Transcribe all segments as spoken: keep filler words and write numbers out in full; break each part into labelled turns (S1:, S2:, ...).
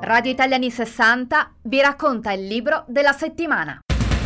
S1: Radio Italia anni sessanta vi racconta il libro della settimana.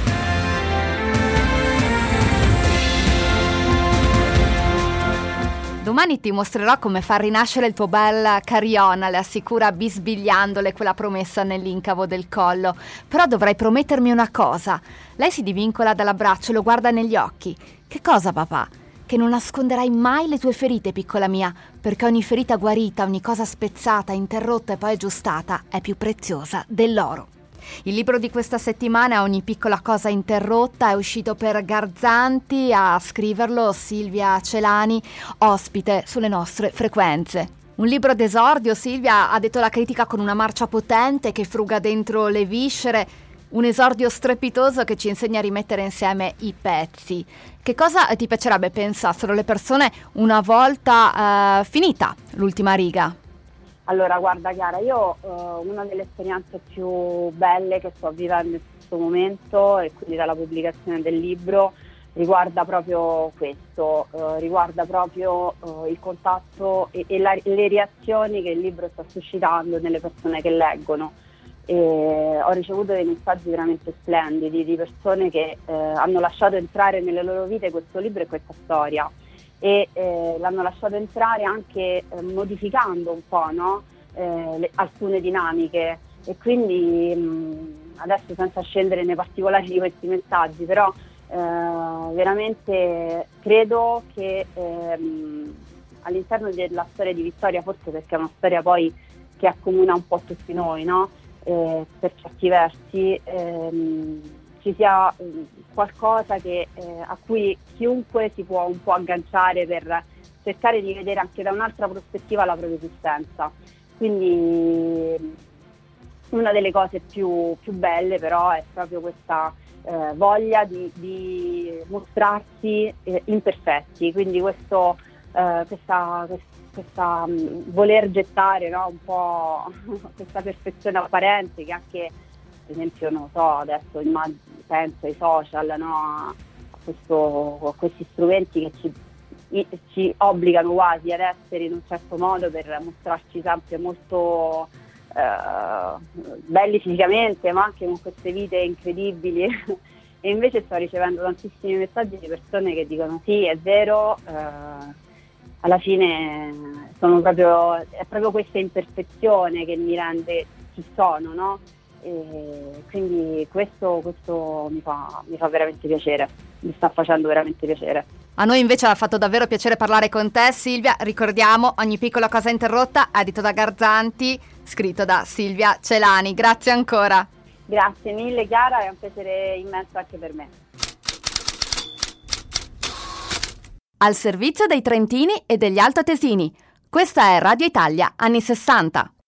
S1: Domani ti mostrerò come far rinascere il tuo bel Cariona, le assicura bisbigliandole quella promessa nell'incavo del collo. Però dovrai promettermi una cosa. Lei si divincola dall'abbraccio e lo guarda negli occhi. Che cosa, papà? Che non nasconderai mai le tue ferite, piccola mia, perché ogni ferita guarita, ogni cosa spezzata, interrotta e poi aggiustata è più preziosa dell'oro. Il libro di questa settimana, Ogni piccola cosa interrotta, è uscito per Garzanti. A scriverlo Silvia Celani, ospite sulle nostre frequenze. Un libro d'esordio, Silvia, ha detto la critica, con una marcia potente che fruga dentro le viscere, un esordio strepitoso che ci insegna a rimettere insieme i pezzi. Che cosa ti piacerebbe pensassero le persone una volta eh, finita l'ultima riga?
S2: Allora, guarda Chiara, io eh, una delle esperienze più belle che sto vivendo in questo momento, e quindi dalla pubblicazione del libro, riguarda proprio questo, eh, riguarda proprio eh, il contatto e, e la, le reazioni che il libro sta suscitando nelle persone che leggono. E ho ricevuto dei messaggi veramente splendidi di persone che eh, hanno lasciato entrare nelle loro vite questo libro e questa storia. E eh, l'hanno lasciato entrare anche eh, modificando un po', no? eh, le, alcune dinamiche, e quindi mh, adesso, senza scendere nei particolari di questi messaggi, però eh, veramente credo che ehm, all'interno della storia di Vittoria, forse perché è una storia poi che accomuna un po' tutti noi, no? eh, per certi versi, ehm, ci sia qualcosa che, eh, a cui chiunque si può un po' agganciare per cercare di vedere anche da un'altra prospettiva la propria esistenza. Quindi una delle cose più, più belle però è proprio questa eh, voglia di, di mostrarsi eh, imperfetti, quindi questo, eh, questa, questa um, voler gettare, no, un po' questa perfezione apparente che anche, per esempio, non so, adesso immag- penso ai social, no, a, questo, a questi strumenti che ci, i, ci obbligano quasi ad essere in un certo modo per mostrarci sempre molto eh, belli fisicamente, ma anche con queste vite incredibili. E invece sto ricevendo tantissimi messaggi di persone che dicono sì, è vero, eh, alla fine sono proprio, è proprio questa imperfezione che mi rende chi sono, no? E quindi questo, questo mi fa, mi fa veramente piacere, mi sta facendo veramente piacere.
S1: A noi invece ha fatto davvero piacere parlare con te, Silvia. Ricordiamo, Ogni piccola cosa interrotta, edito da Garzanti, scritto da Silvia Celani. Grazie ancora.
S2: Grazie mille Chiara, è un piacere immenso anche per me.
S1: Al servizio dei trentini e degli altoatesini. Questa è Radio Italia anni sessanta.